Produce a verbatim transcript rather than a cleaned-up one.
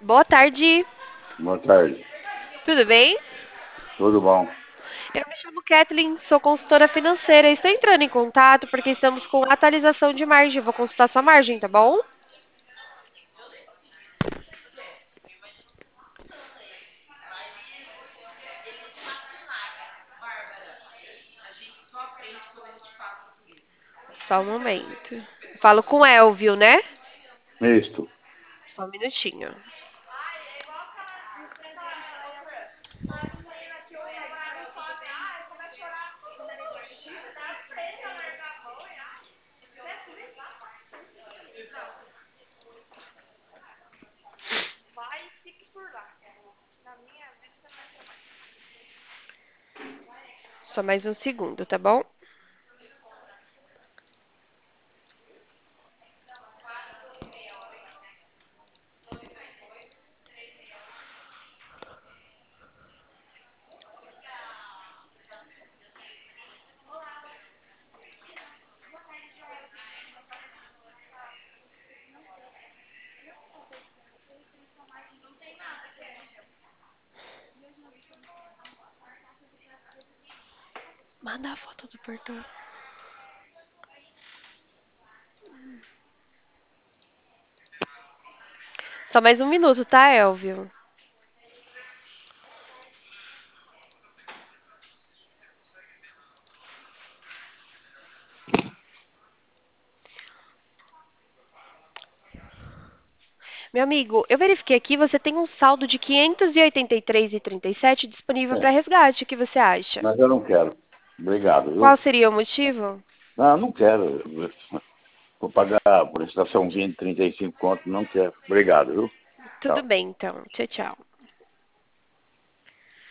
Boa tarde, Boa tarde. tudo bem? Tudo bom? Eu me chamo Kathleen, sou consultora financeira. Estou entrando em contato porque estamos com atualização de margem. Vou consultar sua margem, tá bom? Só um momento. Falo com Elvio, né? Misto. Só um minutinho. Só mais um segundo, tá bom? Manda a foto do portão. Só mais um minuto, tá, Elvio? Meu amigo, eu verifiquei aqui, você tem um saldo de quinhentos e oitenta e três e trinta e sete disponível É, para resgate. O que você acha? mas eu não quero. Obrigado, Qual viu? seria o motivo? Não, não quero. Vou pagar por estação vinte, trinta e cinco conto, não quero. Obrigado, viu? Tudo Tchau. bem, então. Tchau, tchau.